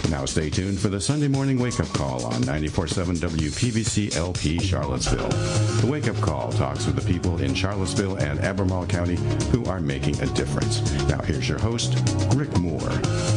Now stay tuned for the Sunday morning wake-up call on 94.7 WPVC LP Charlottesville. The wake-up call talks with the people in Charlottesville and Albemarle County who are making a difference. Now here's your host, Rick Moore.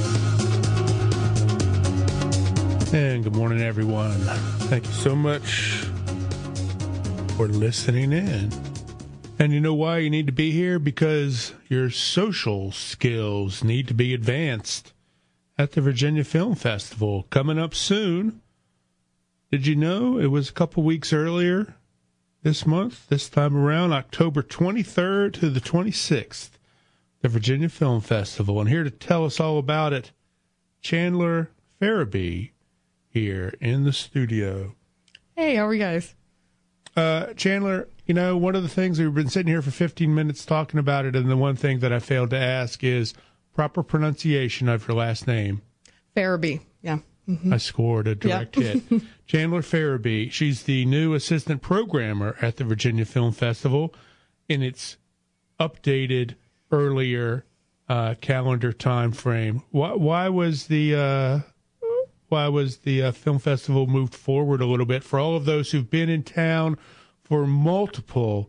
And good morning, everyone. Thank you so much for listening in. And you know why you need to be here? Because your social skills need to be advanced at the Virginia Film Festival coming up soon. Did you know it was a couple weeks earlier this month, this time around, October 23rd to the 26th, the Virginia Film Festival. And here to tell us all about it, Chandler Farabee here in the studio. Hey, how are you guys? Chandler, you know, one of the things we've been sitting here for 15 minutes talking about it, and the one thing that I failed to ask is proper pronunciation of your last name. Farabee, yeah. Mm-hmm. I scored a direct hit. Chandler Farabee. She's the new assistant programmer at the Virginia Film Festival in its updated earlier calendar time frame. Why was the film festival moved forward a little bit for all of those who've been in town for multiple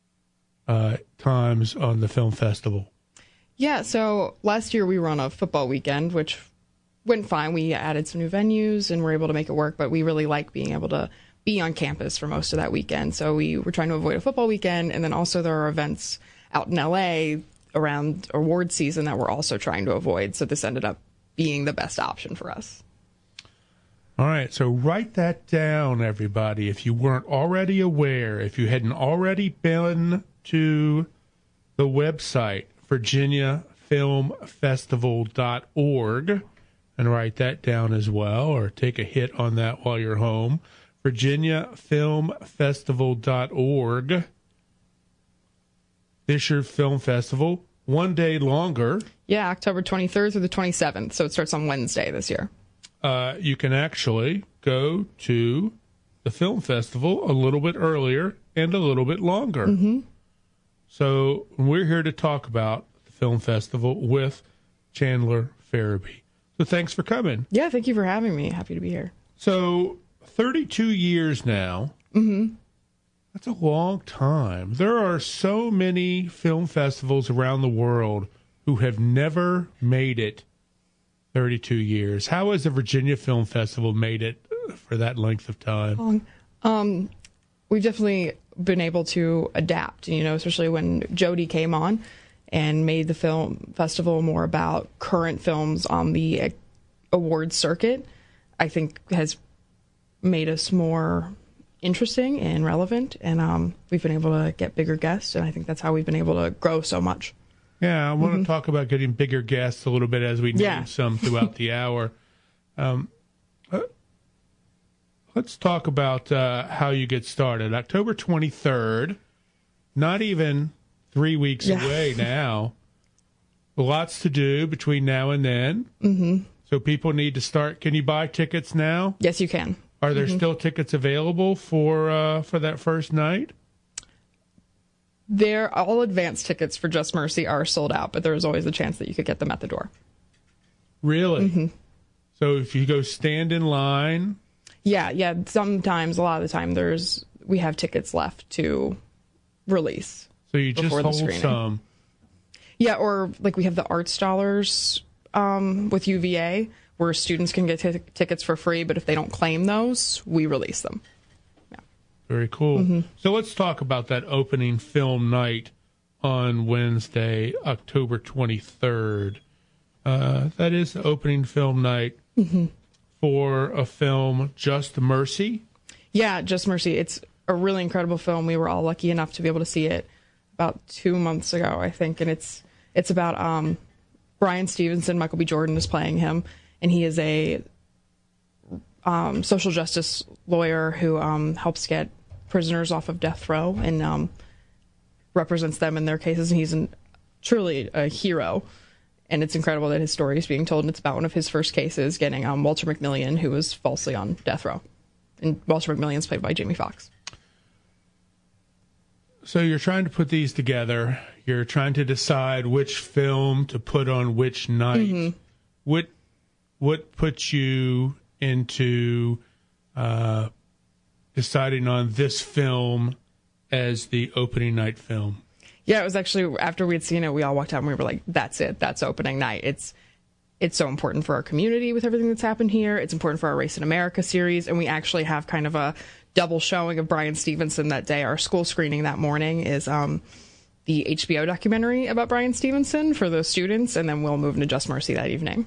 times on the film festival? Yeah, so last year we were on a football weekend, which went fine. We added some new venues and were able to make it work, but we really like being able to be on campus for most of that weekend. So we were trying to avoid a football weekend, and then also there are events out in LA around award season that we're also trying to avoid. So this ended up being the best option for us. All right, so write that down, everybody. If you weren't already aware, if you hadn't already been to the website, virginiafilmfestival.org, and write that down as well, or take a hit on that while you're home, virginiafilmfestival.org. This year's film festival, one day longer. Yeah, October 23rd through the 27th, so it starts on Wednesday this year. You can actually go to the film festival a little bit earlier and a little bit longer. Mm-hmm. So we're here to talk about the film festival with Chandler Farabee. So thanks for coming. Yeah, thank you for having me. Happy to be here. So 32 years now. Mm-hmm. That's a long time. There are so many film festivals around the world who have never made it 32 years. How has the Virginia Film Festival made it for that length of time? We've definitely been able to adapt, you know, especially when Jody came on and made the film festival more about current films on the award circuit. I think has made us more interesting and relevant, and we've been able to get bigger guests, and I think that's how we've been able to grow so much. Yeah, I want to talk about getting bigger guests a little bit as we name some throughout the hour. Let's talk about how you get started. October 23rd, not even 3 weeks away now. Lots to do between now and then. Mm-hmm. So people need to start. Can you buy tickets now? Yes, you can. Are there still tickets available for that first night? All advance tickets for Just Mercy are sold out, but there is always a chance that you could get them at the door. Really? Mm-hmm. So if you go stand in line? Yeah. Sometimes, a lot of the time, we have tickets left to release. So you just hold some. Yeah, or like we have the Arts Dollars with UVA, where students can get tickets for free, but if they don't claim those, we release them. Very cool. Mm-hmm. So let's talk about that opening film night on Wednesday, October 23rd. That is the opening film night for a film, Just Mercy. Yeah, Just Mercy. It's a really incredible film. We were all lucky enough to be able to see it about 2 months ago, I think. And it's about Brian Stevenson. Michael B. Jordan is playing him, and he is a social justice lawyer who helps get prisoners off of death row and represents them in their cases. And he's truly a hero. And it's incredible that his story is being told. And it's about one of his first cases, getting Walter McMillian, who was falsely on death row. And Walter McMillian's played by Jamie Foxx. So you're trying to put these together. You're trying to decide which film to put on which night. Mm-hmm. puts you into deciding on this film as the opening night film? Yeah, it was actually after we had seen it, we all walked out and we were like, that's it. That's opening night. It's so important for our community with everything that's happened here. It's important for our Race in America series. And we actually have kind of a double showing of Bryan Stevenson that day. Our school screening that morning is the HBO documentary about Bryan Stevenson for the students. And then we'll move into Just Mercy that evening.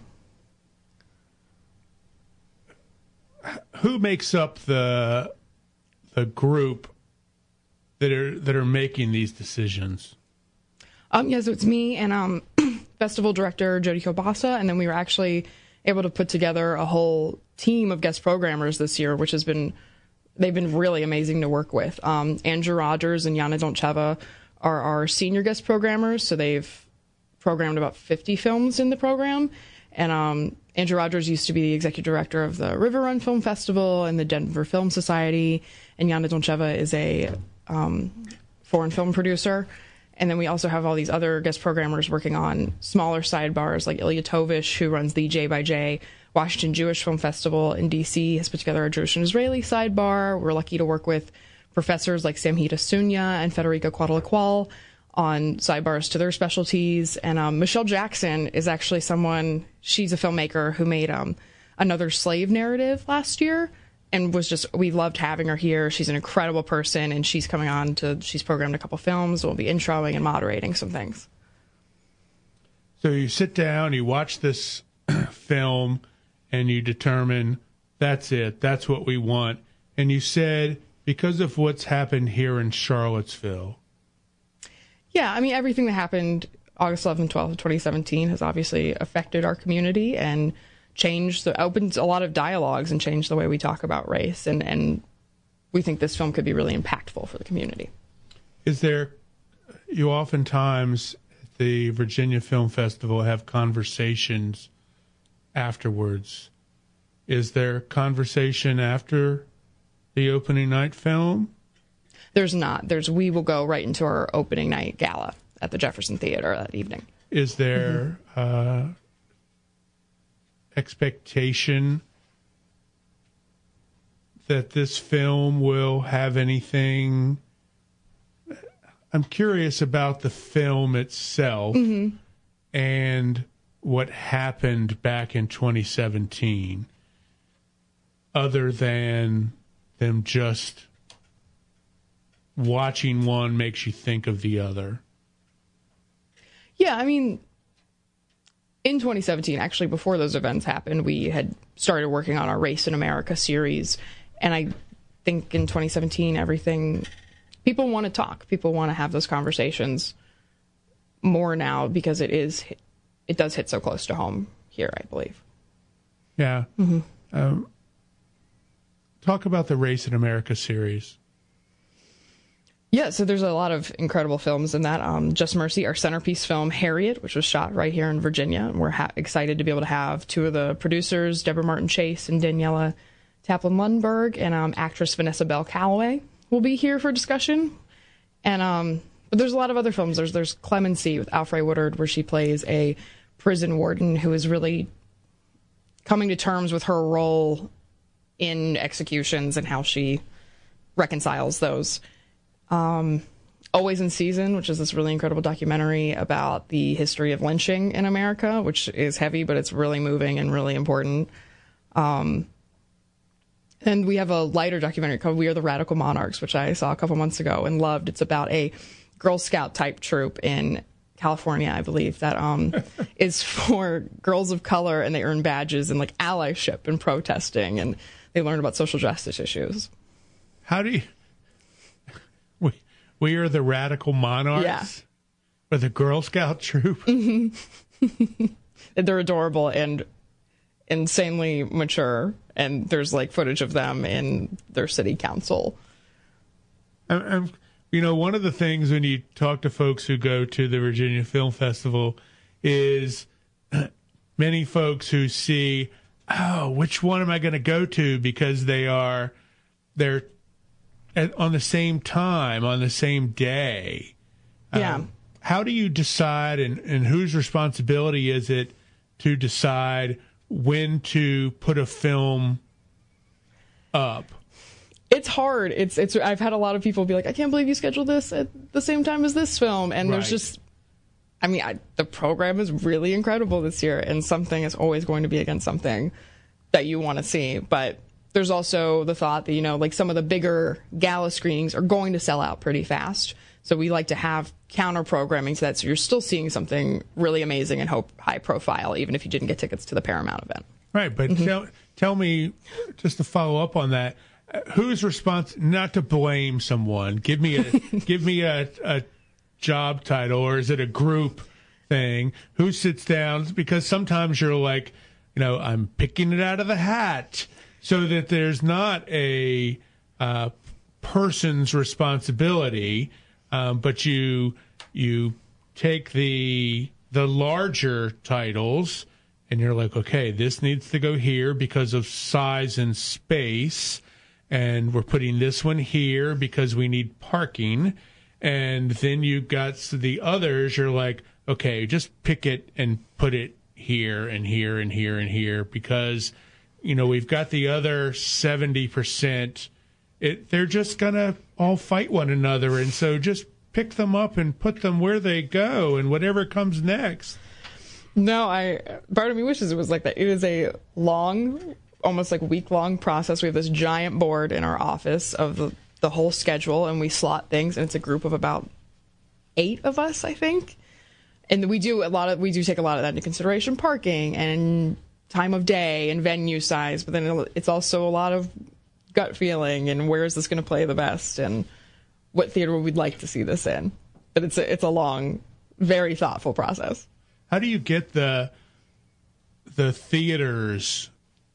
Who makes up the group that are making these decisions? Yeah, so it's me and festival director Jody Kielbasa, and then we were actually able to put together a whole team of guest programmers this year, which they've been really amazing to work with. Andrew Rogers and Yana Doncheva are our senior guest programmers, so they've programmed about 50 films in the program. And Andrew Rogers used to be the executive director of the River Run Film Festival and the Denver Film Society, and Yana Doncheva is a foreign film producer. And then we also have all these other guest programmers working on smaller sidebars, like Ilya Tovish, who runs the J by J Washington Jewish Film Festival in D.C., has put together a Jewish and Israeli sidebar. We're lucky to work with professors like Samhita Sunya and Federica Quadalaqual on sidebars to their specialties. And Michelle Jackson is actually she's a filmmaker who made Another Slave narrative last year. And we loved having her here. She's an incredible person, and she's coming on she's programmed a couple films. We'll be introing and moderating some things. So you sit down, you watch this film, and you determine that's it. That's what we want. And you said, because of what's happened here in Charlottesville. Yeah, I mean, everything that happened August 11th, 12th, 2017 has obviously affected our community and opened a lot of dialogues and changed the way we talk about race. And we think this film could be really impactful for the community. You oftentimes at the Virginia Film Festival have conversations afterwards. Is there conversation after the opening night film? There's not. We will go right into our opening night gala at the Jefferson Theater that evening. Is there expectation that this film will have anything? I'm curious about the film itself and what happened back in 2017, other than them just watching one makes you think of the other. Yeah, I mean, in 2017, actually, before those events happened, we had started working on our Race in America series. And I think in 2017, people want to talk. People want to have those conversations more now because it does hit so close to home here, I believe. Yeah. Talk about the Race in America series. Yeah, so there's a lot of incredible films in that. Just Mercy, our centerpiece film, Harriet, which was shot right here in Virginia. And we're excited to be able to have two of the producers, Deborah Martin Chase and Daniela Taplin-Lundberg, and actress Vanessa Bell Calloway will be here for discussion. And but there's a lot of other films. There's Clemency with Alfre Woodard, where she plays a prison warden who is really coming to terms with her role in executions and how she reconciles those. Always in Season, which is this really incredible documentary about the history of lynching in America, which is heavy, but it's really moving and really important. And we have a lighter documentary called We Are the Radical Monarchs, which I saw a couple months ago and loved. It's about a Girl Scout type troop in California, I believe, that is for girls of color, and they earn badges and like allyship and protesting, and they learn about social justice issues. How do you... We Are the Radical Monarchs? Yeah. Or the Girl Scout troop? Mm-hmm. They're adorable and insanely mature, and there's like footage of them in their city council. One of the things when you talk to folks who go to the Virginia Film Festival is many folks who see, which one am I going to go to, because they're on the same time, on the same day. Yeah. How do you decide, and whose responsibility is it to decide when to put a film up? It's hard. It's. I've had a lot of people be like, I can't believe you scheduled this at the same time as this film. And there's just, the program is really incredible this year, and something is always going to be against something that you want to see. But there's also the thought that, like some of the bigger gala screenings are going to sell out pretty fast. So we like to have counter programming so you're still seeing something really amazing and high profile, even if you didn't get tickets to the Paramount event. Right. But tell me, just to follow up on that, who's responsible? Not to blame someone. Give me a job title, or is it a group thing? Who sits down? Because sometimes you're like, I'm picking it out of the hat, so that there's not a person's responsibility, but you take the larger titles, and you're like, okay, this needs to go here because of size and space. And we're putting this one here because we need parking. And then you've got the others. You're like, okay, just pick it and put it here and here and here and here because, we've got the other 70%. They're just going to all fight one another. And so just pick them up and put them where they go and whatever comes next. No, part of me wishes it was like that. It is a long, almost like week-long process. We have this giant board in our office of the whole schedule, and we slot things, and it's a group of about 8 of us, I think. And we do take a lot of that into consideration, parking and time of day and venue size, but then it's also a lot of gut feeling and where is this going to play the best and what theater we'd like to see this in. But it's a long, very thoughtful process. How do you get the theaters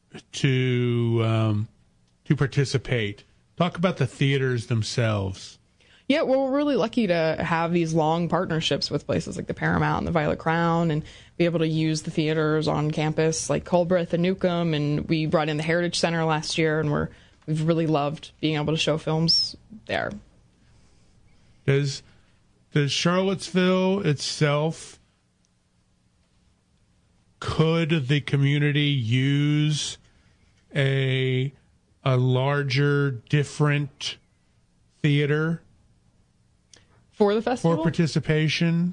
to participate? Talk about the theaters themselves. Yeah, well, we're really lucky to have these long partnerships with places like the Paramount and the Violet Crown, and be able to use the theaters on campus like Culbreth and Newcomb. And we brought in the Heritage Center last year, and we've really loved being able to show films there. Does Charlottesville itself, could the community use a larger, different theater for the festival? For participation?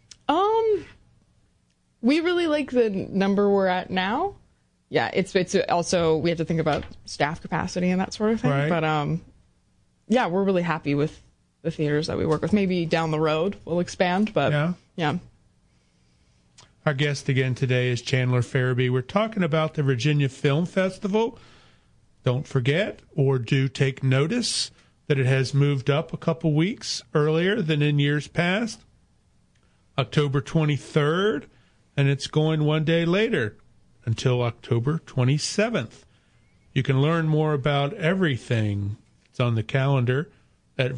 We really like the number we're at now. Yeah, it's also, we have to think about staff capacity and that sort of thing. Right. But yeah, we're really happy with the theaters that we work with. Maybe down the road we'll expand, but yeah. Our guest again today is Chandler Farabee. We're talking about the Virginia Film Festival. Don't forget, or do take notice, that it has moved up a couple weeks earlier than in years past. October 23rd, and it's going one day later until October 27th. You can learn more about everything that's on the calendar at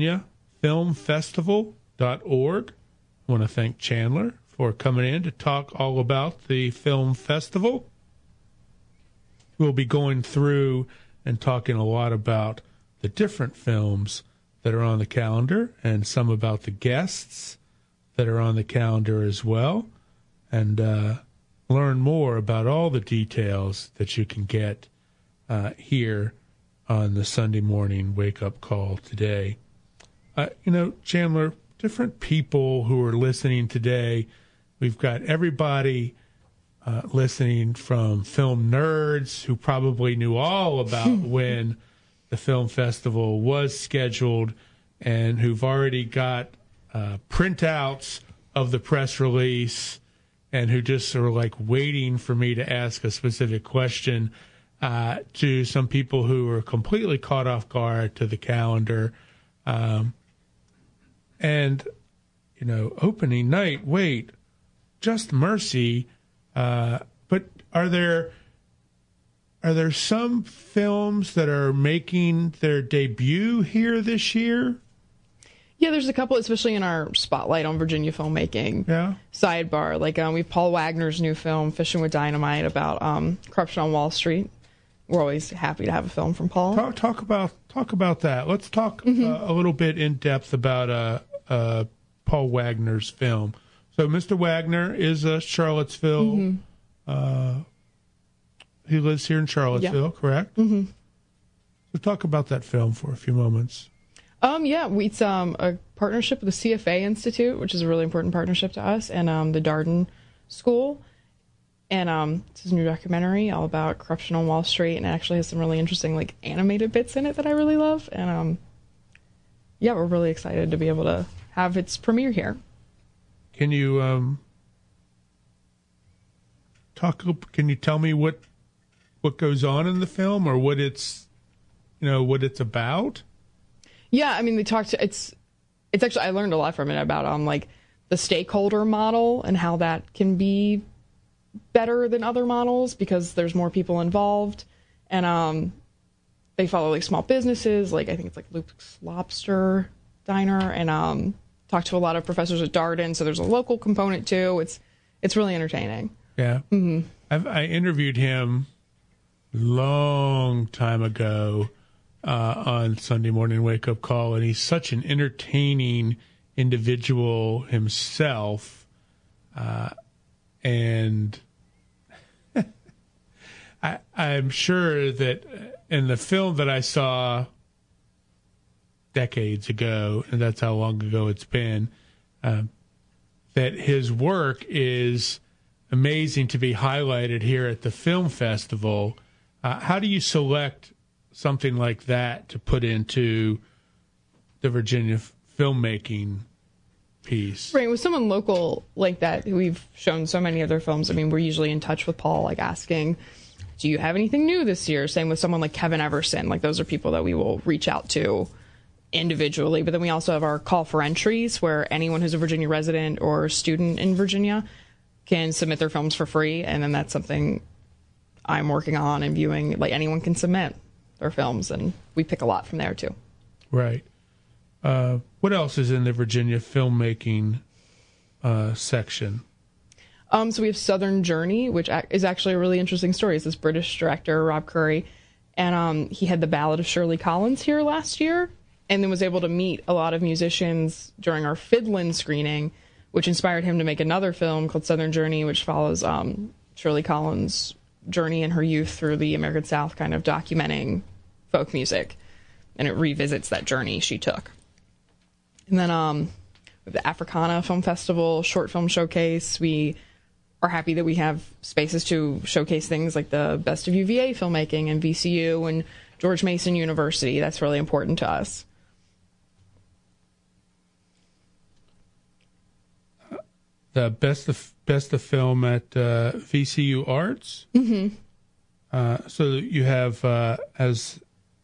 virginiafilmfestival.org. I want to thank Chandler for coming in to talk all about the film festival. We'll be going through and talking a lot about the different films that are on the calendar and some about the guests that are on the calendar as well, and learn more about all the details that you can get here on the Sunday morning wake-up call today. Chandler, different people who are listening today, we've got everybody listening from film nerds who probably knew all about when the film festival was scheduled and who've already got printouts of the press release and who just are like waiting for me to ask a specific question, to some people who are completely caught off guard to the calendar. And, opening night, wait, Just Mercy. But are there some films that are making their debut here this year? Yeah, there's a couple, especially in our spotlight on Virginia filmmaking sidebar. Like we have Paul Wagner's new film, Fishing with Dynamite, about corruption on Wall Street. We're always happy to have a film from Paul. Talk about that. Let's talk a little bit in depth about Paul Wagner's film. So Mr. Wagner is a Charlottesville he lives here in Charlottesville, correct? Mm-hmm. So talk about that film for a few moments. It's a partnership with the CFA Institute, which is a really important partnership to us, and the Darden School. And it's a new documentary all about corruption on Wall Street, and it actually has some really interesting, like, animated bits in it that I really love. And we're really excited to be able to have its premiere here. Can you Can you tell me what goes on in the film, or what it's about? Yeah, I mean, it's actually, I learned a lot from it about like the stakeholder model and how that can be better than other models because there's more people involved, and they follow like small businesses, like I think it's like Luke's Lobster Diner, and talk to a lot of professors at Darden, so there's a local component too. It's really entertaining. Yeah. Mm-hmm. I interviewed him long time ago on Sunday Morning Wake Up Call, and he's such an entertaining individual himself, and I'm sure that in the film that I saw decades ago, and that's how long ago it's been, that his work is amazing to be highlighted here at the film festival. How do you select something like that to put into the Virginia filmmaking piece? Right, with someone local like that, who we've shown so many of their films, I mean, we're usually in touch with Paul, like asking, do you have anything new this year? Same with someone like Kevin Everson. Like, those are people that we will reach out to individually. But then we also have our call for entries, where anyone who's a Virginia resident or student in Virginia can submit their films for free. And then that's something I'm working on and viewing. Like, anyone can submit their films, and we pick a lot from there too. Right. What else is in the Virginia filmmaking section? So we have Southern Journey, which is actually a really interesting story. It's this British director, Rob Curry, and he had The Ballad of Shirley Collins here last year, and then was able to meet a lot of musicians during our Fiddlin' screening, which inspired him to make another film called Southern Journey, which follows Shirley Collins' journey in her youth through the American South, kind of documenting folk music, and it revisits that journey she took. And then with the Africana Film Festival short film showcase, we are happy that we have spaces to showcase things like the Best of UVA filmmaking and VCU and George Mason University. That's really important to us. The best of film at VCU Arts. Mm-hmm. So you have as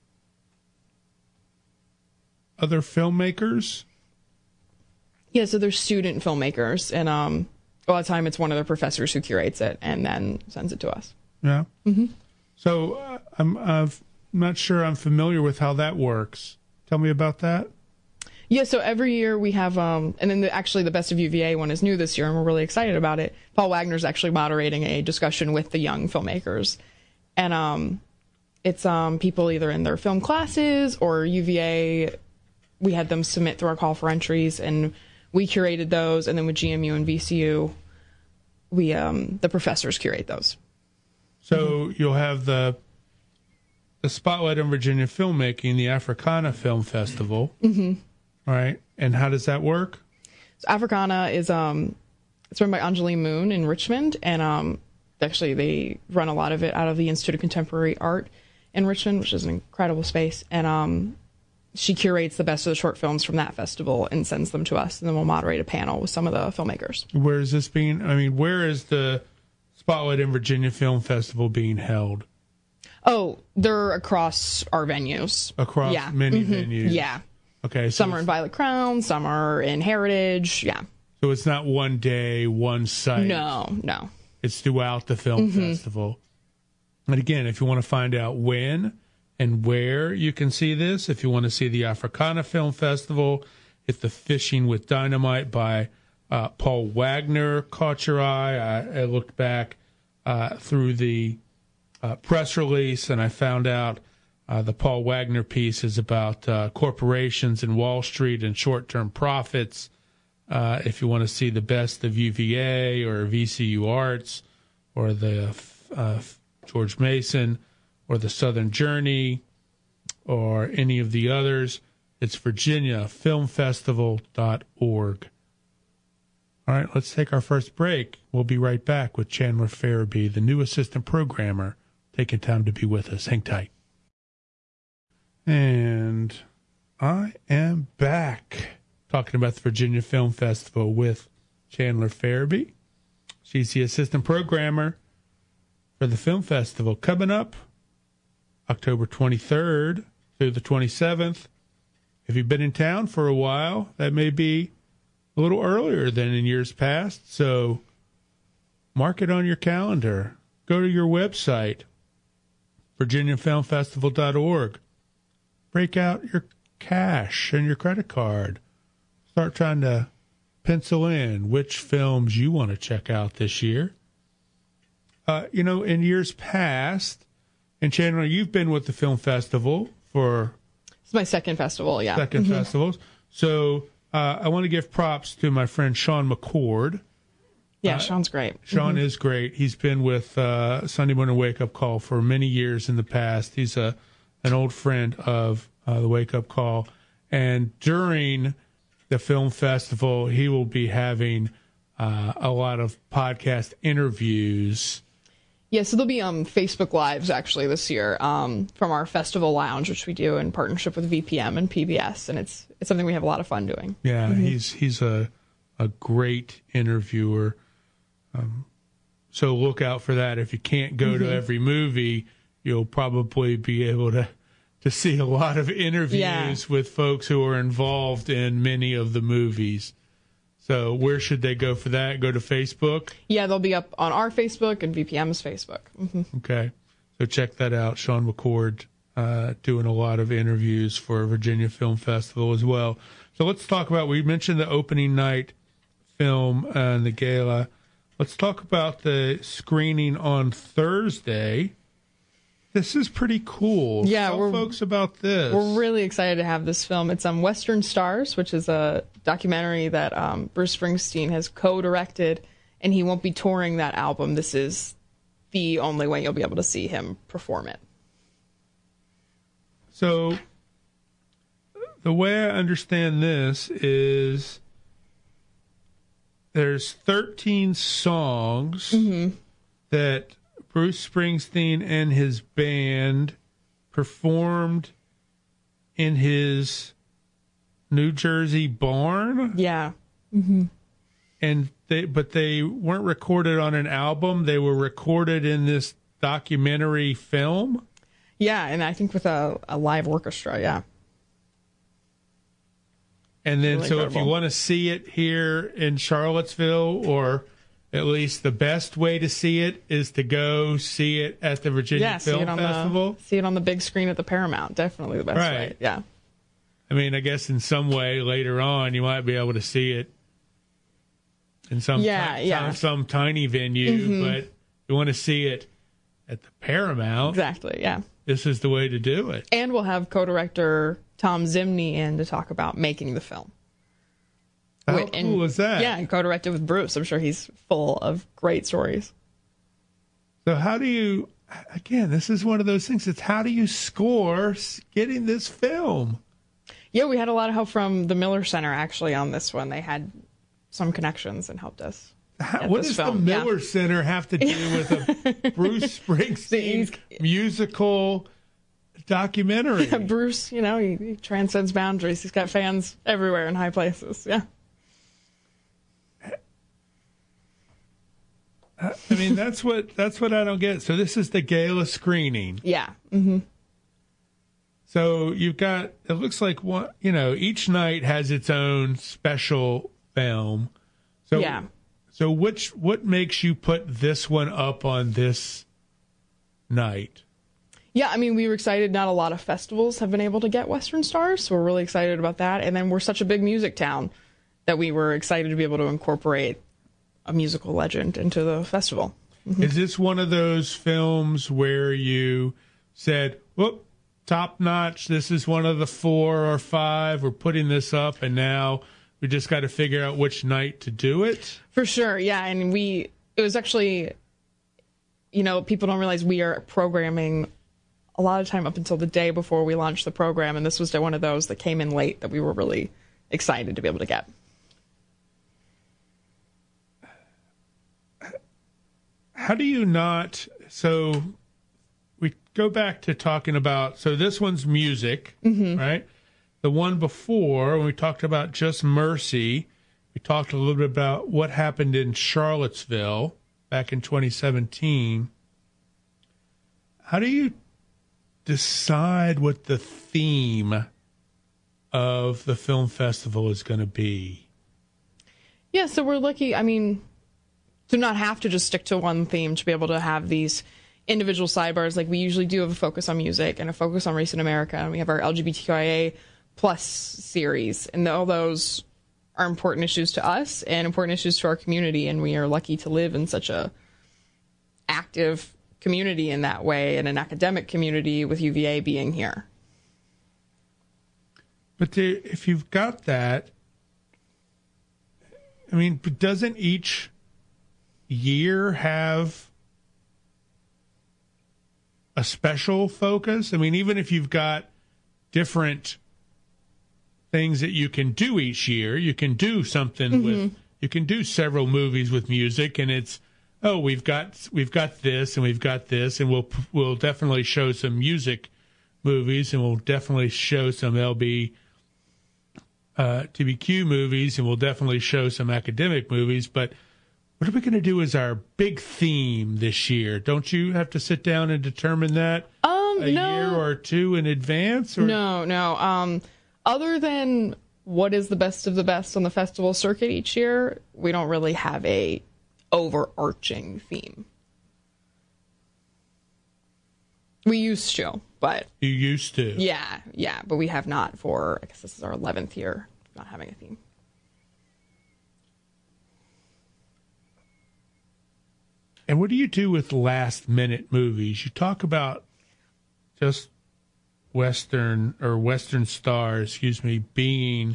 other filmmakers. Yeah, so there's student filmmakers, and a lot of time it's one of the professors who curates it and then sends it to us. Yeah. Mm-hmm. So I'm not sure I'm familiar with how that works. Tell me about that. Yeah, so every year we have, and then the Best of UVA one is new this year, and we're really excited about it. Paul Wagner's actually moderating a discussion with the young filmmakers. And it's people either in their film classes or UVA. We had them submit through our call for entries, and we curated those. And then with GMU and VCU, we the professors curate those. So you'll have the Spotlight on Virginia Filmmaking, the Africana Film Festival. Mm-hmm. All right. And how does that work? So Africana is it's run by Angeline Moon in Richmond, and actually they run a lot of it out of the Institute of Contemporary Art in Richmond, which is an incredible space. And she curates the best of the short films from that festival and sends them to us, and then we'll moderate a panel with some of the filmmakers. Where is this being? I mean, where is the Spotlight in Virginia Film Festival being held? Oh, they're across our venues. Across many venues. Yeah. Okay. So some are in Violet Crown, some are in Heritage. Yeah. So it's not one day, one site. No. It's throughout the film festival. And again, if you want to find out when and where you can see this, if you want to see the Africana Film Festival, if the Fishing with Dynamite by Paul Wagner caught your eye, I looked back through the press release, and I found out the Paul Wagner piece is about corporations and Wall Street and short-term profits. If you want to see the best of UVA or VCU Arts or the George Mason or the Southern Journey or any of the others, it's virginiafilmfestival.org. All right, let's take our first break. We'll be right back with Chandler Farabee, the new assistant programmer, taking time to be with us. Hang tight. And I am back talking about the Virginia Film Festival with Chandler Farabee. She's the assistant programmer for the film festival. Coming up October 23rd through the 27th. If you've been in town for a while, that may be a little earlier than in years past. So mark it on your calendar. Go to your website, virginiafilmfestival.org. Break out your cash and your credit card. Start trying to pencil in which films you want to check out this year. In years past, and Chandler, you've been with the film festival for... It's my second festival, yeah. Second festivals. So I want to give props to my friend Sean McCord. Yeah, Sean's great. Sean is great. He's been with Sunday Morning Wake Up Call for many years in the past. He's an old friend of the Wake Up Call. And during the film festival, he will be having a lot of podcast interviews. Yeah, so there'll be Facebook Lives actually this year from our festival lounge, which we do in partnership with VPM and PBS, and it's something we have a lot of fun doing. Yeah, he's a great interviewer. So look out for that. If you can't go to every movie, you'll probably be able to see a lot of interviews with folks who are involved in many of the movies. So where should they go for that? Go to Facebook? Yeah, they'll be up on our Facebook and VPM's Facebook. Okay. So check that out. Sean McCord doing a lot of interviews for Virginia Film Festival as well. So let's talk about, we mentioned the opening night film and the gala. Let's talk about the screening on Thursday. This is pretty cool. Yeah, Tell folks about this. We're really excited to have this film. It's Western Stars, which is a documentary that Bruce Springsteen has co-directed, and he won't be touring that album. This is the only way you'll be able to see him perform it. So the way I understand this is there's 13 songs that Bruce Springsteen and his band performed in his New Jersey barn. Yeah. And they weren't recorded on an album. They were recorded in this documentary film. Yeah, and I think with a live orchestra, yeah. And then, really so incredible. If you want to see it here in Charlottesville, or at least the best way to see it is to go see it at the Virginia Film Festival. See it on the big screen at the Paramount. Definitely the best way. Yeah. I mean, I guess in some way later on you might be able to see it in some some tiny venue, but you want to see it at the Paramount. Exactly, yeah. This is the way to do it. And we'll have co-director Tom Zimney in to talk about making the film. How cool is that? Yeah, and co-directed with Bruce. I'm sure he's full of great stories. So how do you, again, this is one of those things, it's how do you score getting this film? Yeah, we had a lot of help from the Miller Center, actually, on this one. They had some connections and helped us. What does the Miller Center have to do with a Bruce Springsteen musical documentary? Yeah, Bruce, he transcends boundaries. He's got fans everywhere in high places. Yeah. I mean, that's what I don't get. So this is the gala screening. Yeah. So you've got, it looks like each night has its own special film. So yeah. So what makes you put this one up on this night? Yeah, I mean, we were excited. Not a lot of festivals have been able to get Western Stars, so we're really excited about that. And then we're such a big music town that we were excited to be able to incorporate a musical legend into the festival. Is this one of those films where you said, whoop, top notch, this is one of the 4 or 5, we're putting this up, and now we just got to figure out which night to do it? For sure, yeah. And it was actually people don't realize we are programming a lot of time up until the day before we launch the program, and this was one of those that came in late that we were really excited to be able to get. How do you not... So we go back to talking about... So this one's music, right? The one before, when we talked about Just Mercy, we talked a little bit about what happened in Charlottesville back in 2017. How do you decide what the theme of the film festival is going to be? Yeah, so we're lucky, to not have to just stick to one theme, to be able to have these individual sidebars. Like, we usually do have a focus on music and a focus on race in America, and we have our LGBTQIA plus series, and all those are important issues to us and important issues to our community, and we are lucky to live in such a active community in that way, and an academic community with UVA being here. But if you've got that, but doesn't each year have a special focus? Even if you've got different things that you can do each year, you can do something with, you can do several movies with music, and it's, we've got this and we've got this, and we'll definitely show some music movies, and we'll definitely show some TBQ movies, and we'll definitely show some academic movies. But what are we going to do as our big theme this year? Don't you have to sit down and determine that a year or two in advance? Or? No. Other than what is the best of the best on the festival circuit each year, we don't really have a overarching theme. We used to, but... You used to? Yeah, but we have not for, I guess this is our 11th year, not having a theme. And what do you do with last-minute movies? You talk about just Western Star, being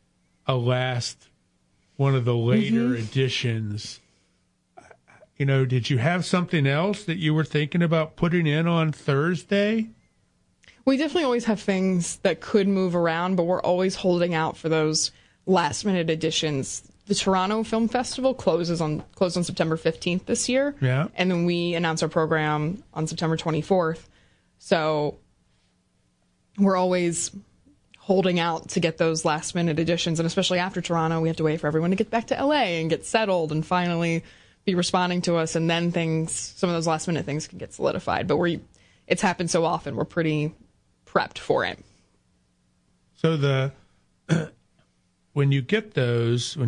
one of the later editions. Did you have something else that you were thinking about putting in on Thursday? We definitely always have things that could move around, but we're always holding out for those last-minute additions. The Toronto Film Festival closed on September 15th this year. Yeah. And then we announce our program on September 24th. So we're always holding out to get those last-minute additions. And especially after Toronto, we have to wait for everyone to get back to LA and get settled and finally be responding to us. And then some of those last-minute things can get solidified. But it's happened so often, we're pretty prepped for it. So when you get those,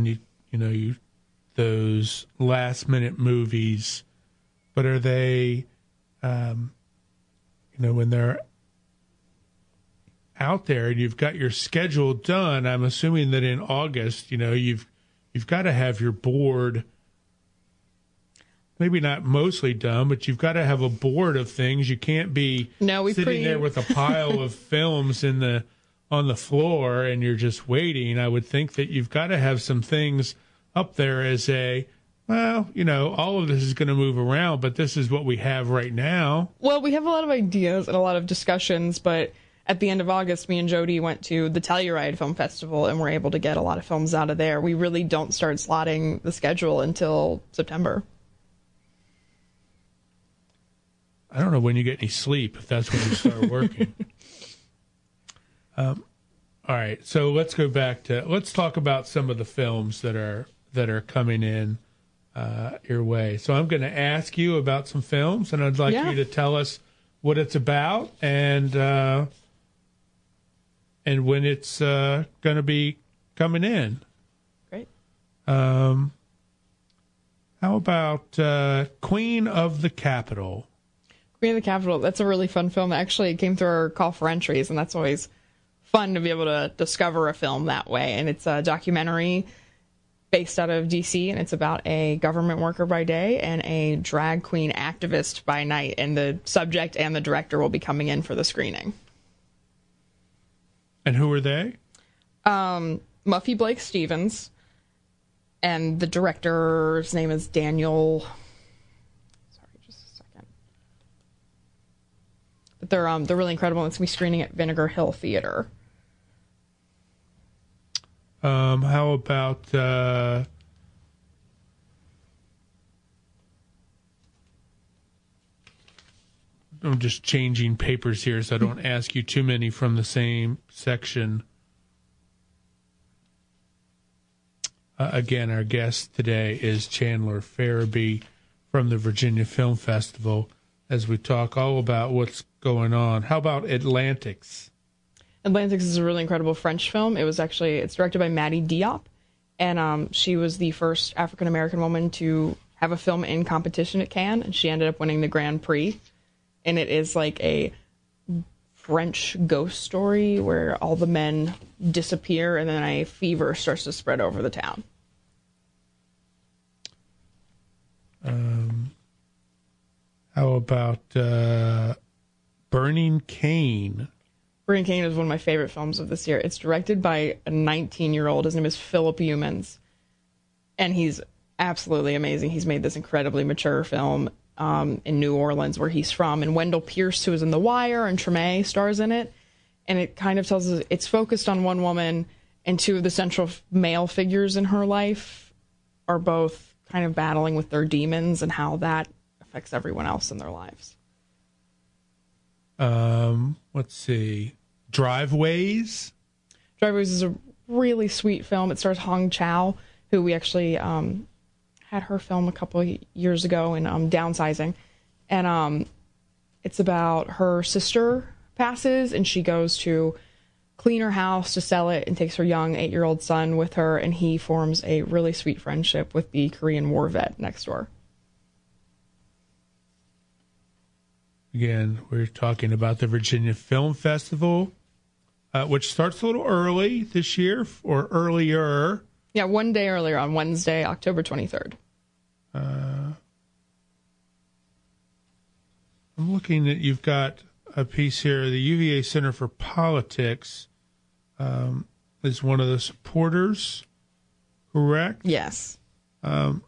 those last-minute movies, but are they, when they're out there and you've got your schedule done, I'm assuming that in August, you've got to have your board, maybe not mostly done, but you've got to have a board of things. You can't be sitting there with a pile of films on the floor and you're just waiting. I would think that you've got to have some things up there as all of this is going to move around, but this is what we have right now. Well, we have a lot of ideas and a lot of discussions, but at the end of August, me and Jody went to the Telluride Film Festival and were able to get a lot of films out of there. We really don't start slotting the schedule until September. I don't know when you get any sleep, if that's when you start working. All right, so let's talk about some of the films that are coming in your way. So I'm going to ask you about some films, and I'd like you to tell us what it's about and when it's going to be coming in. Great. How about Queen of the Capitol? Queen of the Capitol, that's a really fun film. Actually, it came through our call for entries, and that's always fun to be able to discover a film that way. And it's a documentary based out of D.C., and it's about a government worker by day and a drag queen activist by night. And the subject and the director will be coming in for the screening. And who are they? Muffy Blake Stevens, and the director's name is Daniel... But they're really incredible. It's going to be screening at Vinegar Hill Theater. How about I'm just changing papers here so I don't ask you too many from the same section. Again, our guest today is Chandler Farabee from the Virginia Film Festival as we talk all about what's going on. How about Atlantics? Atlantics is a really incredible French film. It's directed by Maddie Diop, and she was the first African-American woman to have a film in competition at Cannes, and she ended up winning the Grand Prix. And it is like a French ghost story where all the men disappear and then a fever starts to spread over the town. How about Burning Cane? Burning Cane is one of my favorite films of this year. It's directed by a 19-year-old. His name is Philip Youmans, and he's absolutely amazing. He's made this incredibly mature film in New Orleans, where he's from, and Wendell Pierce, who is in The Wire, and Treme stars in it. And it kind of tells us it's focused on one woman, and two of the central male figures in her life are both kind of battling with their demons and how that affects everyone else in their lives. Let's see. Driveways? Driveways is a really sweet film. It stars Hong Chow, who we actually had her film a couple of years ago in Downsizing. And it's about her sister passes, and she goes to clean her house to sell it and takes her young 8-year-old son with her, and he forms a really sweet friendship with the Korean War vet next door. Again, we're talking about the Virginia Film Festival, which starts a little early this year, or earlier. Yeah, one day earlier on Wednesday, October 23rd. I'm looking at, you've got a piece here. The UVA Center for Politics is one of the supporters, correct? Yes. You've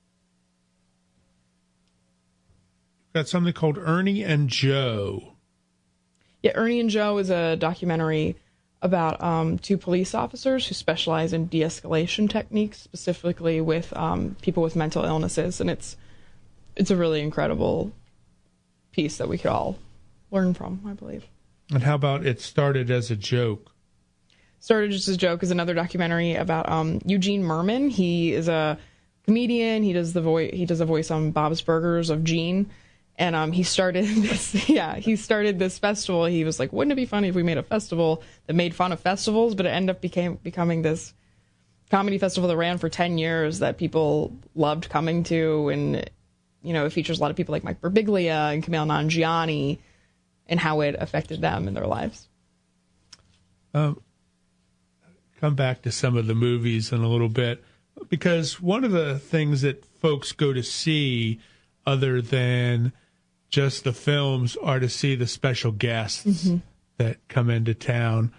got something called Ernie and Joe. Yeah, Ernie and Joe is a documentary about two police officers who specialize in de-escalation techniques, specifically with people with mental illnesses, and it's a really incredible piece that we could all learn from, I believe. And how about It Started as a Joke? Started Just as a Joke is another documentary about Eugene Merman. He is a comedian. He does a voice on Bob's Burgers of Gene. And he started this. Yeah, he started this festival. He was like, "Wouldn't it be funny if we made a festival that made fun of festivals?" But it ended up becoming this comedy festival that ran for 10 years that people loved coming to, and it features a lot of people like Mike Birbiglia and Kumail Nanjiani, and how it affected them in their lives. Come back to some of the movies in a little bit, because one of the things that folks go to see, other than just the films, are to see the special guests that come into town.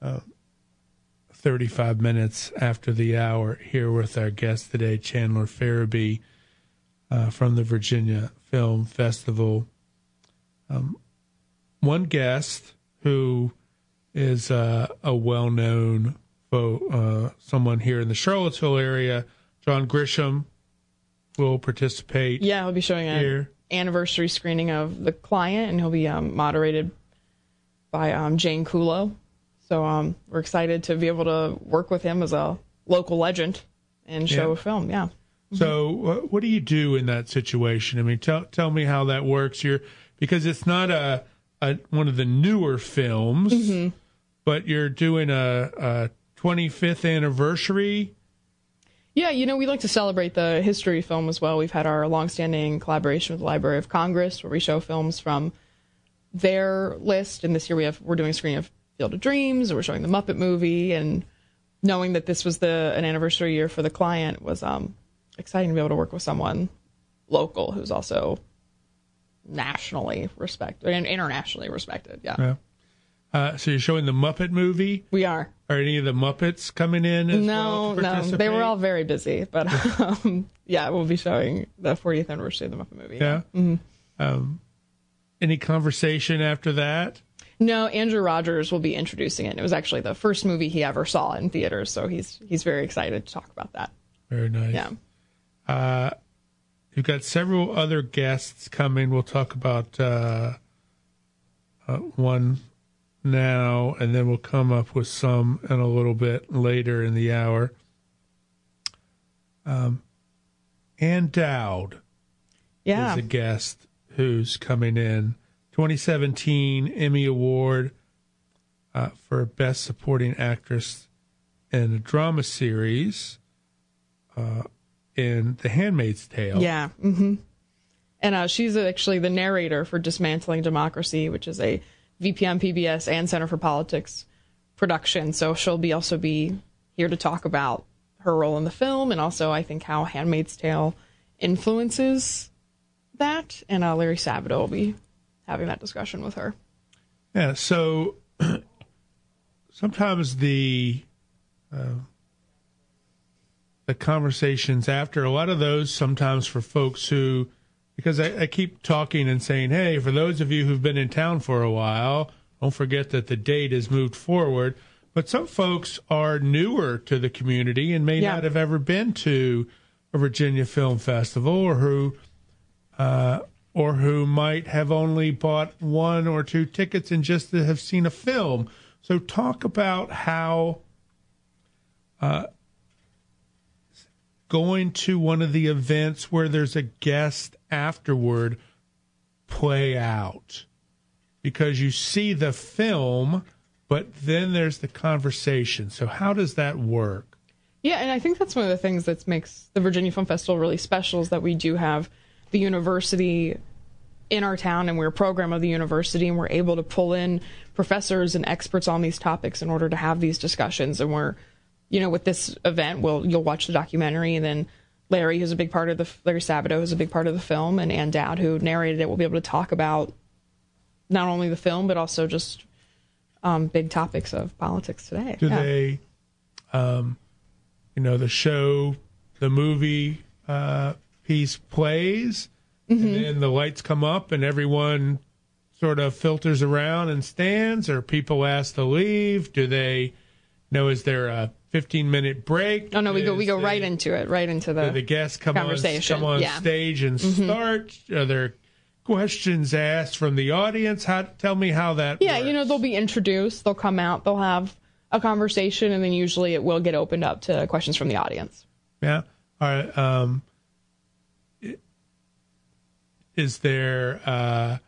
35 minutes after the hour, here with our guest today, Chandler Farabee from the Virginia Film Festival. One guest who is a well-known someone here in the Charlottesville area, John Grisham, will participate. Yeah, he'll be showing an anniversary screening of The Client, and he'll be moderated by Jane Kulo. So we're excited to be able to work with him as a local legend and show a film. Yeah. So what do you do in that situation? I mean, tell me how that works. Because it's not a one of the newer films, but you're doing a 25th anniversary. Yeah, we like to celebrate the history of film as well. We've had our longstanding collaboration with the Library of Congress, where we show films from their list. And this year we're doing a screening of Field of Dreams, and we're showing the Muppet movie. And knowing that this was an anniversary year for The Client was exciting to be able to work with someone local who's also nationally respected and internationally respected. Yeah. So you're showing the Muppet movie? We are. Are any of the Muppets coming in as well to participate? No, they were all very busy. But we'll be showing the 40th anniversary of the Muppet movie. Yeah. any conversation after that? No, Andrew Rogers will be introducing it. It was actually the first movie he ever saw in theaters, so he's very excited to talk about that. Very nice. Yeah. You've got several other guests coming. We'll talk about one now, and then we'll come up with some in a little bit later in the hour. Ann Dowd is a guest who's coming in. 2017 Emmy Award for Best Supporting Actress in a Drama Series in The Handmaid's Tale. Yeah. Mm-hmm. And she's actually the narrator for Dismantling Democracy, which is a VPM, PBS, and Center for Politics production. So she'll also be here to talk about her role in the film, and also, I think, how Handmaid's Tale influences that. And Larry Sabato will be having that discussion with her. Yeah, so sometimes the conversations after, a lot of those sometimes for folks who, because I keep talking and saying, hey, for those of you who've been in town for a while, don't forget that the date has moved forward. But some folks are newer to the community and may not have ever been to a Virginia Film Festival, or who might have only bought 1 or 2 tickets and just have seen a film. So talk about how going to one of the events where there's a guest afterward play out. Because you see the film, but then there's the conversation. So how does that work? Yeah, and I think that's one of the things that makes the Virginia Film Festival really special, is that we do have the university in our town, and we're a program of the university, and we're able to pull in professors and experts on these topics in order to have these discussions. And we're, with this event, you'll watch the documentary, and then Larry Sabato, who's a big part of the film, and Ann Dowd, who narrated it, will be able to talk about not only the film, but also just big topics of politics today. Do they, the show, the movie piece plays, and then the lights come up and everyone sort of filters around and stands, or people asked to leave? Do they know, is there a 15-minute break? Oh, no, we go right into it, right into the guests come conversation. On stage and start? Are there questions asked from the audience? Tell me how that works. They'll be introduced, they'll come out, they'll have a conversation, and then usually it will get opened up to questions from the audience. Yeah. All right. Is there,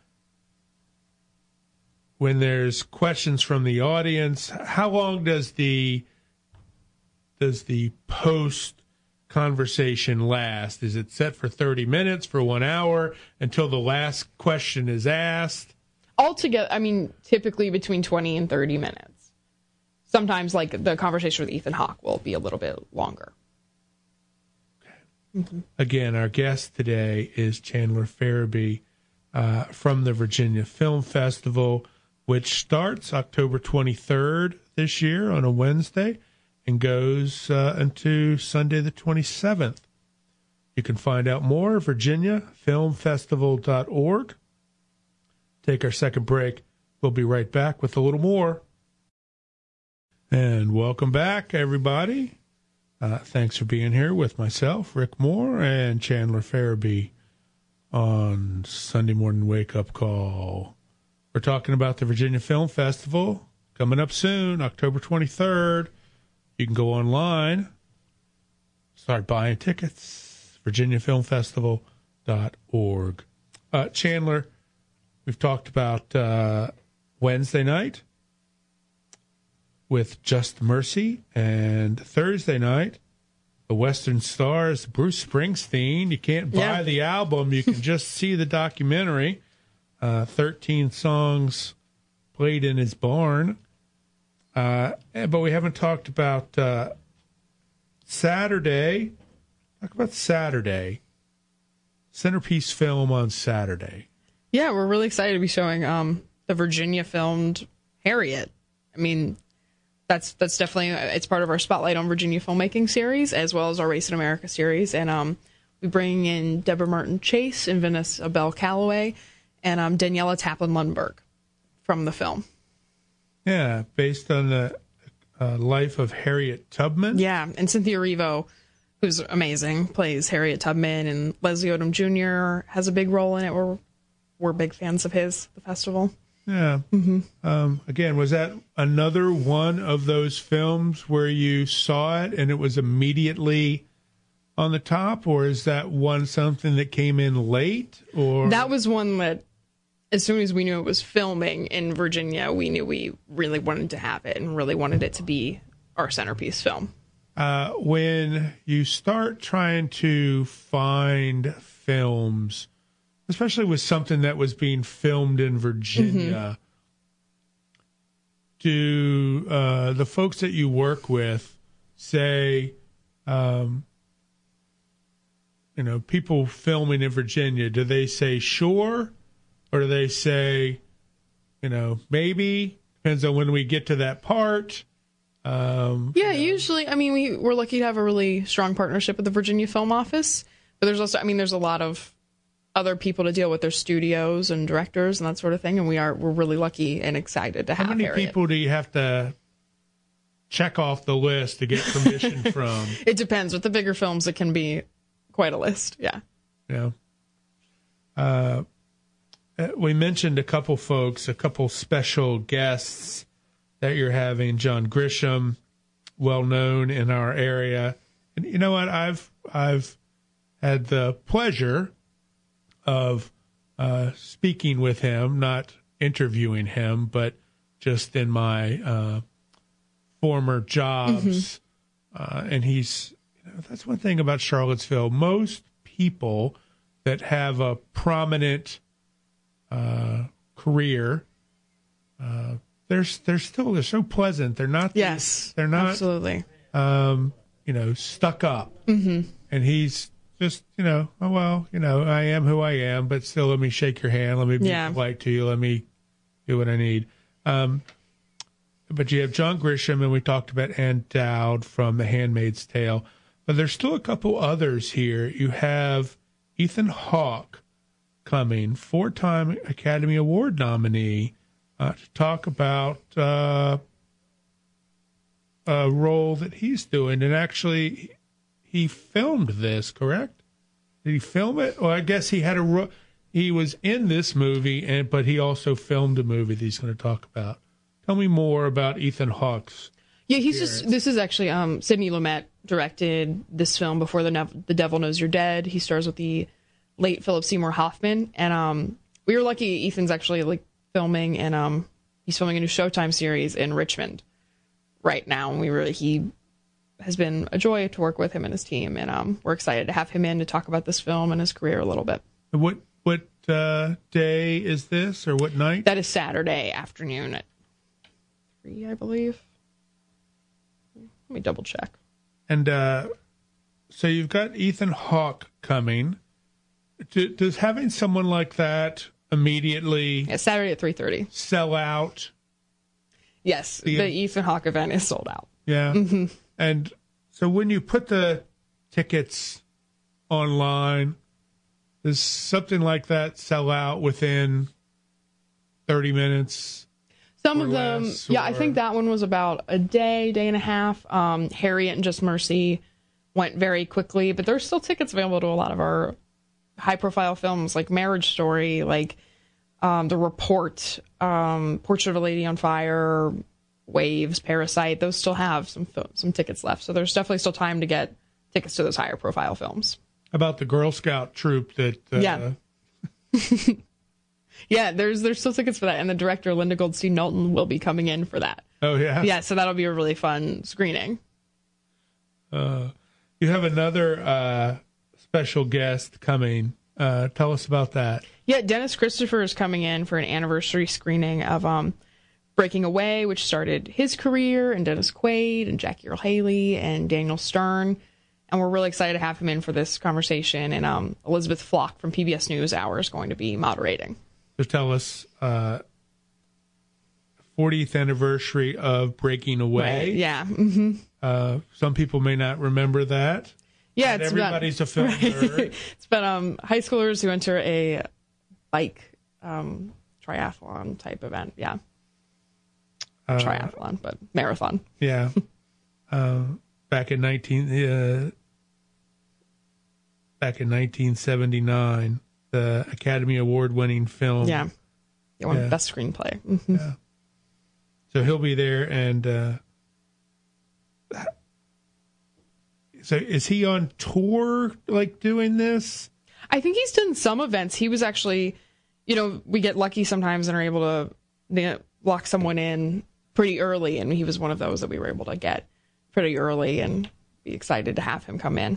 when there's questions from the audience, how long does the post conversation last? Is it set for 30 minutes, for 1 hour, until the last question is asked? Altogether, typically between 20 and 30 minutes. Sometimes, like, the conversation with Ethan Hawke will be a little bit longer. Okay. Again, our guest today is Chandler Farabee from the Virginia Film Festival, which starts October 23rd this year on a Wednesday and goes into Sunday the 27th. You can find out more at virginiafilmfestival.org. Take our second break. We'll be right back with a little more. And welcome back, everybody. Thanks for being here with myself, Rick Moore, and Chandler Farabee on Sunday Morning Wake Up Call. We're talking about the Virginia Film Festival coming up soon, October 23rd. You can go online, start buying tickets, virginiafilmfestival.org. Chandler, we've talked about Wednesday night with Just Mercy, and Thursday night, The Western Stars, Bruce Springsteen. You can't buy the album, you can just see the documentary. 13 songs played in his barn. But we haven't talked about Saturday. Talk about Saturday. Centerpiece Film on Saturday. Yeah, we're really excited to be showing the Virginia filmed Harriet. That's definitely, it's part of our Spotlight on Virginia Filmmaking series, as well as our Race in America series. And we bring in Deborah Martin Chase and Vanessa Bell Calloway. and Daniela Taplin-Lundberg from the film. Yeah, based on the life of Harriet Tubman. Yeah, and Cynthia Erivo, who's amazing, plays Harriet Tubman, and Leslie Odom Jr. has a big role in it. We're big fans of his, the festival. Yeah. Again, was that another one of those films where you saw it and it was immediately on the top, or is that one something that came in late? Or that was one that, as soon as we knew it was filming in Virginia, we knew we really wanted to have it and really wanted it to be our centerpiece film. When you start trying to find films, especially with something that was being filmed in Virginia, do the folks that you work with say, people filming in Virginia, do they say sure? Or do they say, maybe? Depends on when we get to that part. Usually, we're lucky to have a really strong partnership with the Virginia Film Office. But there's also, there's a lot of other people to deal with, their studios and directors and that sort of thing. And we're really lucky and excited to have How many Harriet. people do you have to check off the list to get permission from? It depends. With the bigger films, it can be quite a list. Yeah. Yeah. We mentioned a couple special guests that you're having. John Grisham, well known in our area, and you know what? I've had the pleasure of speaking with him, not interviewing him, but just in my former jobs. And he's, that's one thing about Charlottesville. Most people that have a prominent career, they're so pleasant. They're not. Yes. They're not. Absolutely. Stuck up. And he's just, I am who I am, but still, let me shake your hand. Let me be polite to you. Let me do what I need. But you have John Grisham, and we talked about Ann Dowd from The Handmaid's Tale. But there's still a couple others here. You have Ethan Hawke coming, 4-time Academy Award nominee, to talk about a role that he's doing. And actually, he filmed this, correct? Did he film it? Well, I guess he had he was in this movie, but he also filmed a movie that he's going to talk about. Tell me more about Ethan Hawke's. Yeah, this is actually, Sidney Lumet directed this film before The Devil Knows You're Dead. He stars with the late Philip Seymour Hoffman. And we were lucky Ethan's actually filming, and he's filming a new Showtime series in Richmond right now. And he has been a joy to work with him and his team. And we're excited to have him in to talk about this film and his career a little bit. What day is this, or what night? That is Saturday afternoon at 3, I believe. Let me double check. And so you've got Ethan Hawke coming. Does having someone like that immediately Saturday at 3:30 sell out? Yes, the Ethan Hawke event is sold out. Yeah. And so when you put the tickets online, does something like that sell out within 30 minutes? Some of them, I think that one was about a day and a half. Harriet and Just Mercy went very quickly, but there's still tickets available to a lot of our high-profile films, like Marriage Story, like The Report, Portrait of a Lady on Fire, Waves, Parasite. Those still have some tickets left, so there's definitely still time to get tickets to those higher-profile films. About the Girl Scout troop that... Yeah, there's still tickets for that, and the director, Linda Goldstein Knowlton, will be coming in for that. Oh, yeah? Yeah, so that'll be a really fun screening. You have another special guest coming. Tell us about that. Yeah, Dennis Christopher is coming in for an anniversary screening of Breaking Away, which started his career, and Dennis Quaid, and Jackie Earle Haley, and Daniel Stern. And we're really excited to have him in for this conversation. And Elizabeth Flock from PBS NewsHour is going to be moderating. So tell us, 40th anniversary of Breaking Away. Right, yeah. Some people may not remember that. Yeah, everybody's a film nerd. It's about high schoolers who enter a bike triathlon type event. Yeah. Triathlon, but marathon. Yeah. Back in 1979, the Academy Award winning film. Yeah. It won Best Screenplay. Mm-hmm. Yeah. So he'll be there, and so is he on tour, like, doing this? I think he's done some events. He was actually, we get lucky sometimes and are able to lock someone in pretty early, and he was one of those that we were able to get pretty early and be excited to have him come in.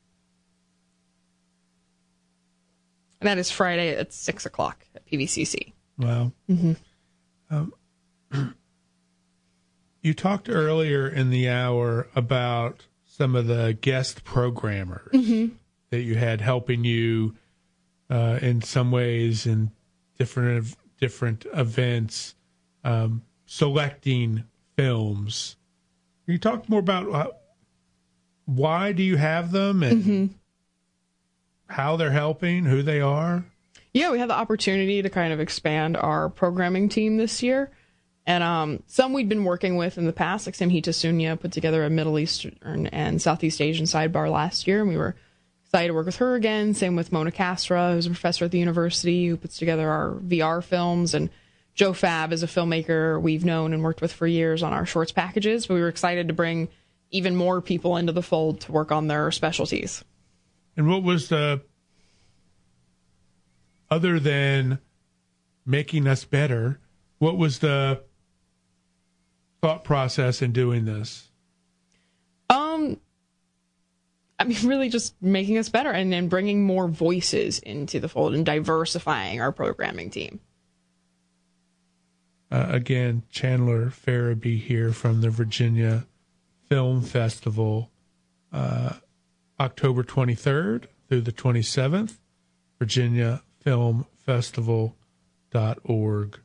And that is Friday at 6:00 at PVCC. Wow. Mm-hmm. You talked earlier in the hour about some of the guest programmers that you had helping you in some ways in different events, selecting films. Can you talk more about why do you have them and how they're helping, who they are? Yeah, we had the opportunity to kind of expand our programming team this year. And some we'd been working with in the past, like Samhita Sunya put together a Middle Eastern and Southeast Asian sidebar last year, and we were excited to work with her again. Same with Mona Castra, who's a professor at the university who puts together our VR films, and Joe Fab is a filmmaker we've known and worked with for years on our shorts packages. But we were excited to bring even more people into the fold to work on their specialties. And what was other than making us better, what was the thought process in doing this? Really just making us better and bringing more voices into the fold and diversifying our programming team. Again, Chandler Farabee here from the Virginia Film Festival, October 23rd through the 27th, virginiafilmfestival.org.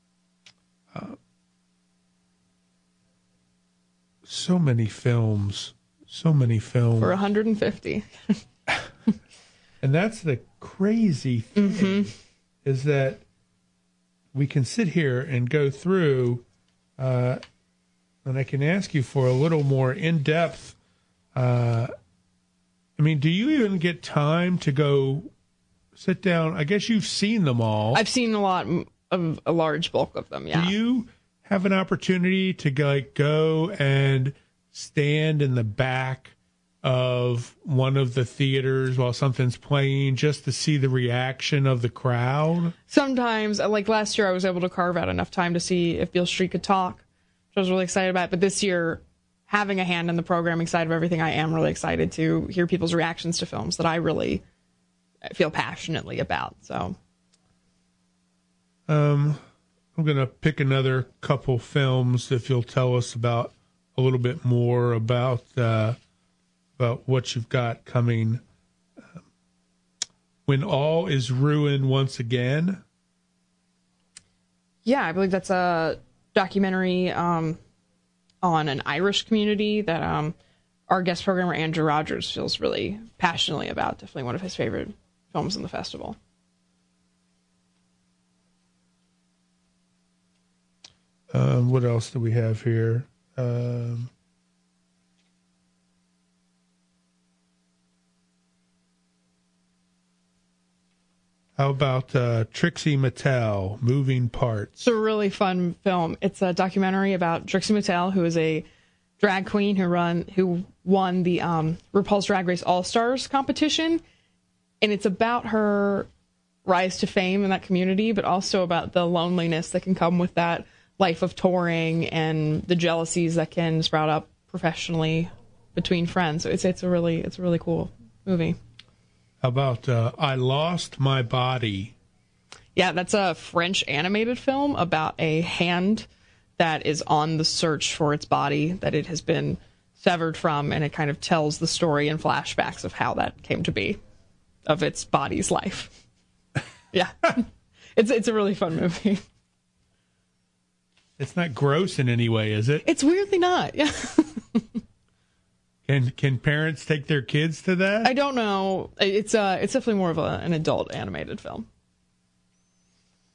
So many films. For 150. And that's the crazy thing, is that we can sit here and go through, and I can ask you for a little more in-depth. Do you even get time to go sit down? I guess you've seen them all. I've seen a large bulk of them, yeah. Do you have an opportunity to go and stand in the back of one of the theaters while something's playing just to see the reaction of the crowd? Sometimes, like last year, I was able to carve out enough time to see If Beale Street Could Talk, which I was really excited about. But this year, having a hand in the programming side of everything, I am really excited to hear people's reactions to films that I really feel passionately about. So, I'm going to pick another couple films if you'll tell us about a little bit more about what you've got coming. When All Is Ruined Once Again. Yeah, I believe that's a documentary on an Irish community that our guest programmer Andrew Rogers feels really passionately about. Definitely one of his favorite films in the festival. What else do we have here? How about Trixie Mattel, Moving Parts? It's a really fun film. It's a documentary about Trixie Mattel, who is a drag queen who won the RuPaul's Drag Race All-Stars competition. And it's about her rise to fame in that community, but also about the loneliness that can come with that life of touring and the jealousies that can sprout up professionally between friends. So it's a really cool movie. How about I Lost My Body? Yeah, that's a French animated film about a hand that is on the search for its body that it has been severed from, and it kind of tells the story in flashbacks of how that came to be, of its body's life. Yeah, it's a really fun movie. It's not gross in any way, is it? It's weirdly not. Yeah. Can parents take their kids to that? I don't know. It's definitely more of an adult animated film.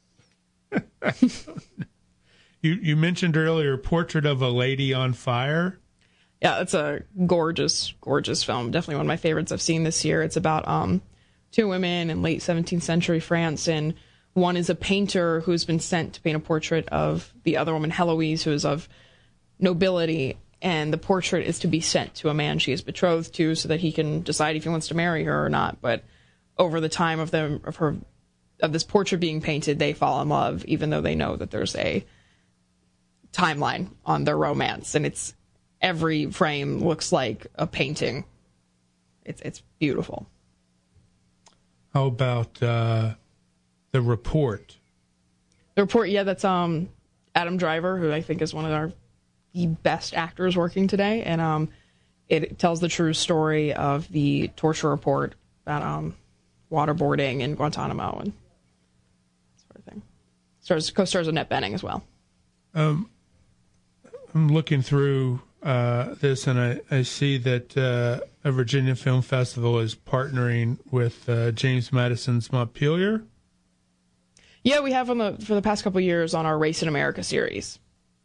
You mentioned earlier Portrait of a Lady on Fire. Yeah, it's a gorgeous, gorgeous film. Definitely one of my favorites I've seen this year. It's about two women in late 17th century France, and one is a painter who's been sent to paint a portrait of the other woman, Heloise, who is of nobility, and the portrait is to be sent to a man she is betrothed to so that he can decide if he wants to marry her or not. But over the time of this portrait being painted, they fall in love, even though they know that there's a timeline on their romance, and it's every frame looks like a painting. It's beautiful. How about The Report? The Report, yeah, that's Adam Driver, who I think is one of the best actors working today, and it tells the true story of the torture report about waterboarding in Guantanamo and sort of thing. Co-stars Annette Bening as well. I'm looking through this, and I see that a Virginia Film Festival is partnering with James Madison's Montpelier. Yeah, we have for the past couple of years on our Race in America series.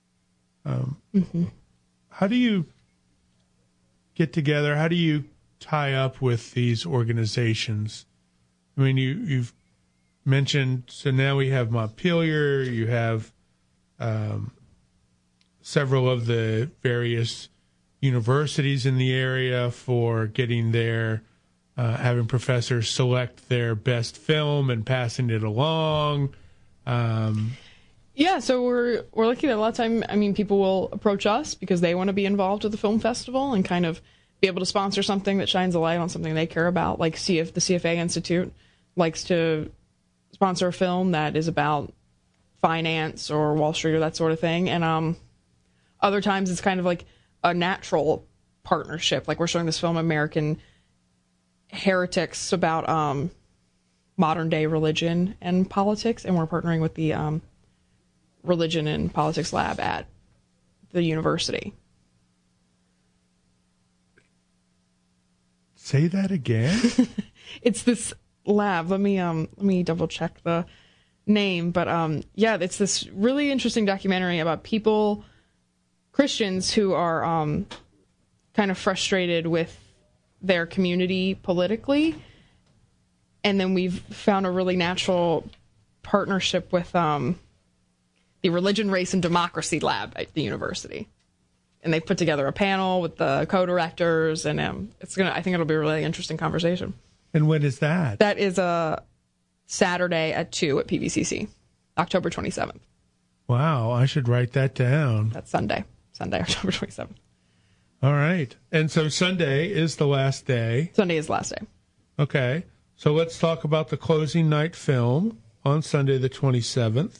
How do you get together? How do you tie up with these organizations? I mean, you've mentioned, so now we have Montpelier, you have several of the various universities in the area for getting their having professors select their best film and passing it along. Yeah, so we're looking at a lot of time. I mean, people will approach us because they want to be involved with the film festival and kind of be able to sponsor something that shines a light on something they care about. Like the CFA Institute likes to sponsor a film that is about finance or Wall Street or that sort of thing. And other times it's kind of like a natural partnership. Like we're showing this film, American Heretics, about modern day religion and politics, and we're partnering with the Religion and Politics Lab at the university. Say that again? It's this lab. Let me double check the name, but yeah, it's this really interesting documentary about people, Christians who are kind of frustrated with their community politically, and then we've found a really natural partnership with the Religion, Race, and Democracy Lab at the university, and they put together a panel with the co-directors, and I think it'll be a really interesting conversation. And when is that? That is a Saturday at 2 at PVCC, October 27th. Wow, I should write that down. That's Sunday, October 27th. All right. And so Sunday is the last day. Sunday is the last day. Okay. So let's talk about the closing night film on Sunday the 27th.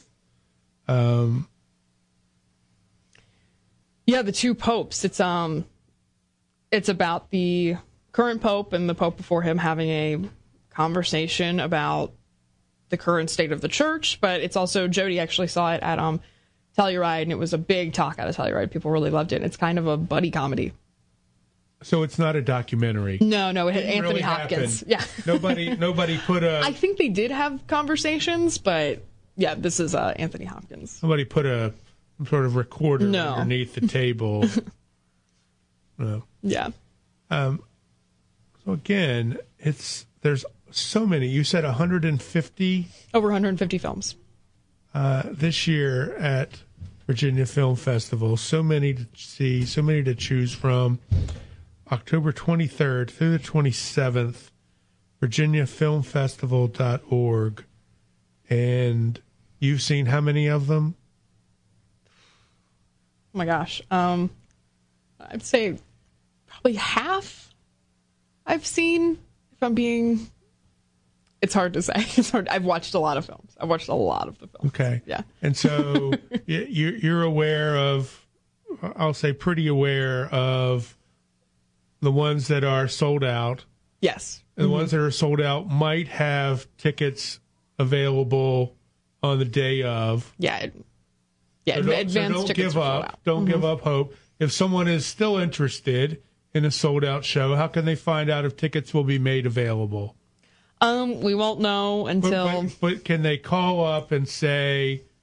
Yeah, the two popes. It's about the current pope and the pope before him having a conversation about the current state of the church, but it's also, Jody actually saw it at Telluride, and it was a big talk out of Telluride. People really loved it. It's kind of a buddy comedy. So it's not a documentary. No, it had Anthony Hopkins. Happen. Yeah. Nobody put a... I think they did have conversations, but yeah, this is Anthony Hopkins. Somebody put a sort of recorder underneath the table. No. Yeah. So again, there's so many. You said 150? Over 150 films. This year at Virginia Film Festival. So many to see, so many to choose from. October 23rd through the 27th, virginiafilmfestival.org. And you've seen how many of them? Oh my gosh. I'd say probably half I've seen, if I'm being... It's hard to say. It's hard. I've watched a lot of films. I've watched a lot of the films. Okay. Yeah. And so you're aware of, I'll say pretty aware of the ones that are sold out. Yes. And the ones that are sold out might have tickets available on the day of. Yeah. Advanced don't tickets give up. Don't give up hope. If someone is still interested in a sold out show, how can they find out if tickets will be made available? We won't know until... But can they call up and say,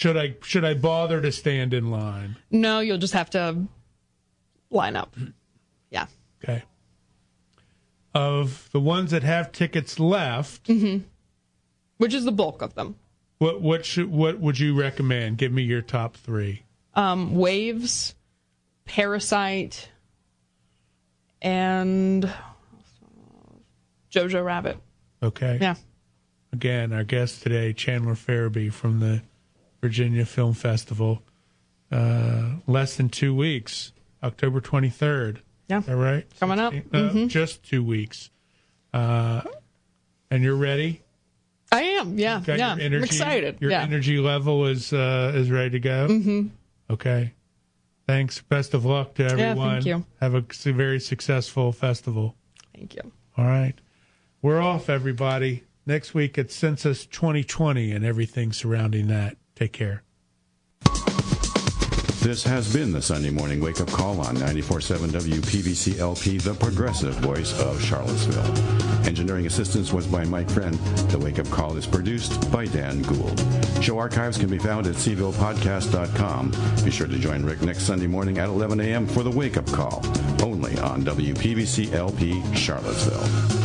should I bother to stand in line? No, you'll just have to line up. Yeah. Okay. Of the ones that have tickets left, which is the bulk of them. what would you recommend? Give me your top 3. Waves, Parasite, and Jojo Rabbit. Okay. Yeah. Again, our guest today, Chandler Farabee from the Virginia Film Festival. Less than 2 weeks, October 23rd. Yeah. Is that right? Coming up. Just 2 weeks. And you're ready? I am. Yeah. Got Yeah. your energy, I'm excited. Your energy level is ready to go? Mm-hmm. Okay. Thanks. Best of luck to everyone. Yeah, thank you. Have a very successful festival. Thank you. All right. We're off, everybody. Next week it's Census 2020 and everything surrounding that. Take care. This has been the Sunday Morning Wake-Up Call on 94.7 WPVC LP, the progressive voice of Charlottesville. Engineering assistance was by Mike Friend. The Wake-Up Call is produced by Dan Gould. Show archives can be found at cvillepodcast.com. Be sure to join Rick next Sunday morning at 11 a.m. for the Wake-Up Call, only on WPVC LP Charlottesville.